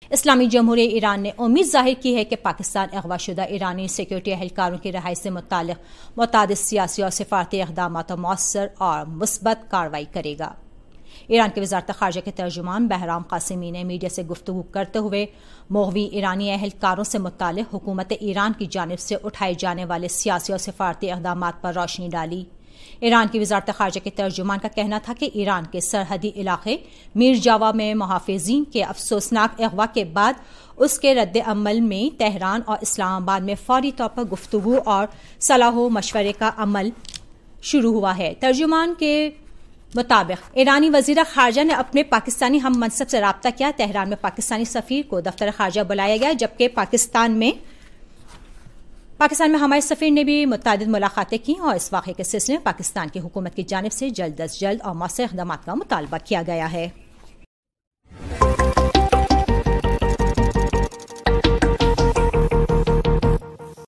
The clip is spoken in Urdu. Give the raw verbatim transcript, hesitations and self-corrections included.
اسلامی جمہوریہ ایران نے امید ظاہر کی ہے کہ پاکستان اغوا شدہ ایرانی سیکورٹی اہلکاروں کی رہائی سے متعلق متعدد سیاسی اور سفارتی اقدامات اور مؤثر اور مثبت کارروائی کرے گا۔ ایران کے وزارت خارجہ کے ترجمان بہرام قاسمی نے میڈیا سے گفتگو کرتے ہوئے مغوی ایرانی اہلکاروں سے متعلق حکومت ایران کی جانب سے اٹھائے جانے والے سیاسی اور سفارتی اقدامات پر روشنی ڈالی۔ ایران کی وزارت خارجہ کے ترجمان کا کہنا تھا کہ ایران کے سرحدی علاقے میر جاوا میں محافظین کے افسوسناک اغوا کے بعد اس کے رد عمل میں تہران اور اسلام آباد میں فوری طور پر گفتگو اور صلاح و مشورے کا عمل شروع ہوا ہے۔ ترجمان کے مطابق ایرانی وزیر خارجہ نے اپنے پاکستانی ہم منصب سے رابطہ کیا۔ تہران میں پاکستانی سفیر کو دفتر خارجہ بلایا گیا، جبکہ پاکستان میں پاکستان میں ہمارے سفیر نے بھی متعدد ملاقاتیں کی اور اس واقعے کے سلسلے میں پاکستان کی حکومت کی جانب سے جلد از جلد اور مؤثر اقدامات کا مطالبہ کیا گیا ہے۔